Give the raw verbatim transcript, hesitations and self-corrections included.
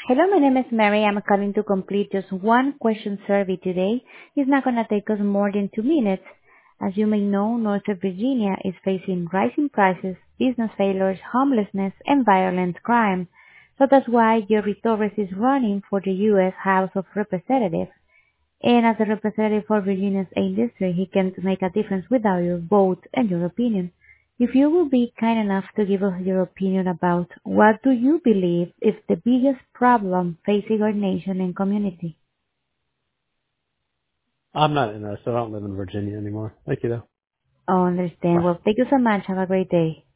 Hello, my name is Mary. I'm calling to complete just one question survey today. It's not going to take us more than two minutes. As you may know, Northern Virginia is facing rising prices, business failures, homelessness, and violent crime. So that's why Jerry Torres is running for the U S House of Representatives. And as a representative for Virginia's industry, he can make a difference without your vote and your opinion. If you will be kind enough to give us your opinion about what do you believe is the biggest problem facing our nation and community. I'm not interested. I don't live in Virginia anymore. Thank you, though. Oh, understand. Bye. Well, thank you so much. Have a great day.